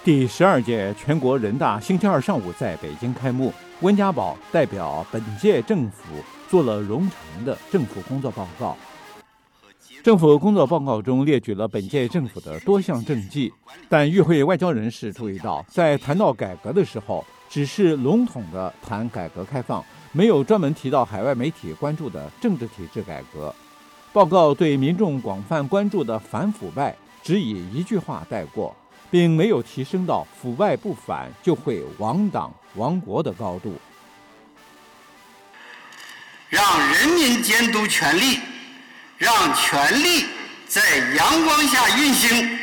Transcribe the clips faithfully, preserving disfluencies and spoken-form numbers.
第十二届全国人大星期二上午在北京开幕，温家宝代表本届政府做了冗长的政府工作报告。政府工作报告中列举了本届政府的多项政绩，但与会外交人士注意到，在谈到改革的时候，只是笼统地谈改革开放，没有专门提到海外媒体关注的政治体制改革。报告对民众广泛关注的反腐败只以一句话带过，并没有提升到腐败不反就会亡党亡国的高度。 让人民监督权力，让权力在阳光下运行。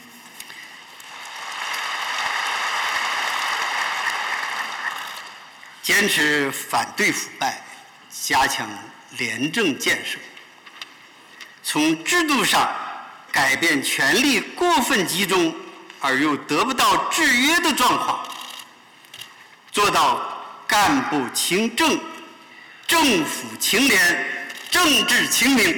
坚持反对腐败，加强廉政建设，从制度上改变权力过分集中而又得不到制约的状况，做到干部清正、政府清廉、政治清明。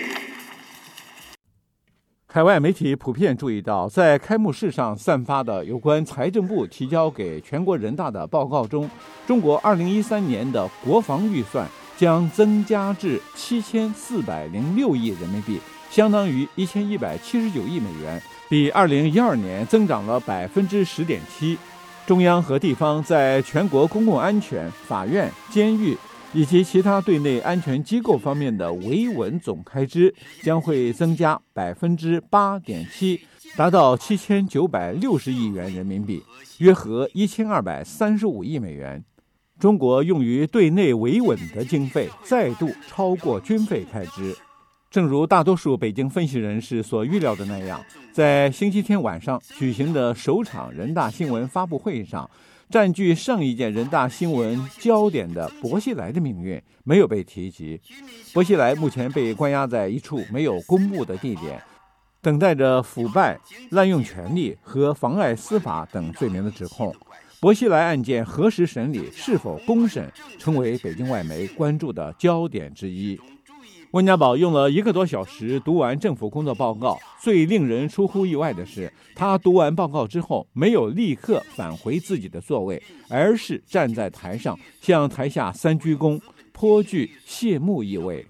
海外媒体普遍注意到，在开幕式上散发的有关财政部提交给全国人大的报告中，中国二零一三年的国防预算将增加至七千四百零六亿人民币，相当于一千一百七十九亿美元，比二零一二年增长了百分之十点七。中央和地方在全国公共安全、法院、监狱以及其他对内安全机构方面的维稳总开支将会增加百分之八点七，达到七千九百六十亿元人民币，约合一千二百三十五亿美元。中国用于对内维稳的经费再度超过军费开支。正如大多数北京分析人士所预料的那样，在星期天晚上举行的首场人大新闻发布会上，占据上一届人大新闻焦点的薄熙来的命运没有被提及。薄熙来目前被关押在一处没有公布的地点，等待着腐败、滥用权力和妨碍司法等罪名的指控。薄熙来案件何时审理、是否公审，成为北京外媒关注的焦点之一。温家宝用了一个多小时读完政府工作报告，最令人出乎意外的是，他读完报告之后没有立刻返回自己的座位，而是站在台上向台下三鞠躬，颇具谢幕意味。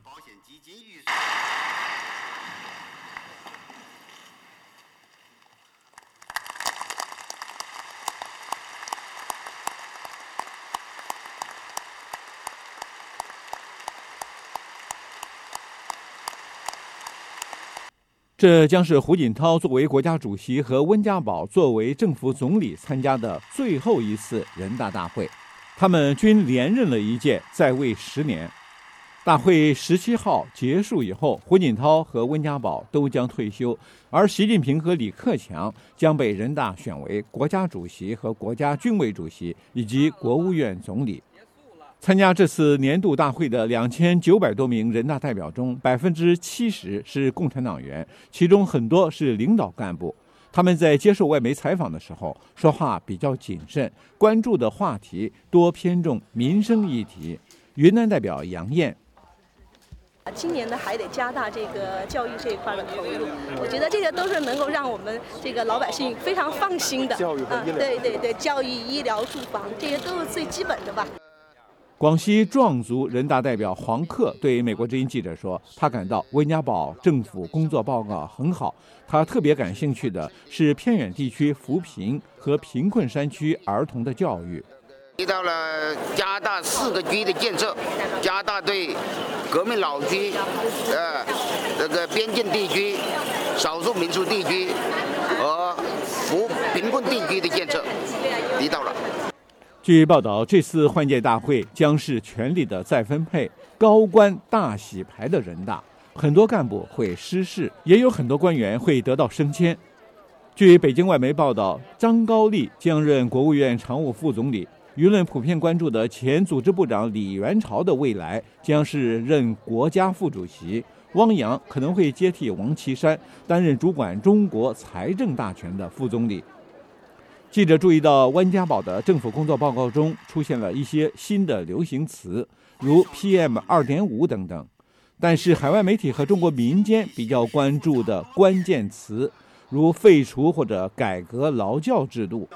这将是胡锦涛作为国家主席和温家宝作为政府总理参加的最后一次人大大会，他们均连任了一届，在位十年。大会十七号结束以后，胡锦涛和温家宝都将退休，而习近平和李克强将被人大选为国家主席和国家军委主席以及国务院总理。参加这次年度大会的两千九百多名人大代表中，百分之七十是共产党员，其中很多是领导干部。他们在接受外媒采访的时候，说话比较谨慎，关注的话题多偏重民生议题。云南代表杨艳。 今年呢，还得加大这个教育这一块的投入，我觉得这个都是能够让我们这个老百姓非常放心的。 教育和医疗， 嗯、对对对，教育、医疗、住房，这些都是最基本的吧。 广西壮族人大代表黄克对美国之音记者说，他感到温家宝政府工作报告很好，他特别感兴趣的是偏远地区扶贫和贫困山区儿童的教育。 提到了加大四个区的建设，加大对革命老区、呃这个边境地区、少数民族地区和扶贫困地区的建设，提到了。 据报道，这次换届大会将是权力的再分配、高官大洗牌的人大，很多干部会失势，也有很多官员会得到升迁。据北京外媒报道，张高丽将任国务院常务副总理，舆论普遍关注的前组织部长李元朝的未来将是任国家副主席，汪洋可能会接替王岐山，担任主管中国财政大权的副总理。记者注意到，温家宝的政府工作报告中出现了一些新的流行词，如 P M 二点五 等等。但是海外媒体和中国民间比较关注的关键词，如废除或者改革劳教制度，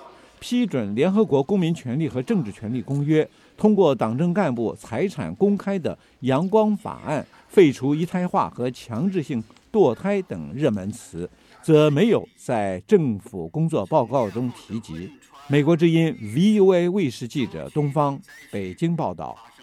批准联合国公民权利和政治权利公约，通过党政干部财产公开的阳光法案，废除一胎化和强制性堕胎等热门词，则没有在政府工作报告中提及。美国之音 V O A 卫视记者东方北京报道。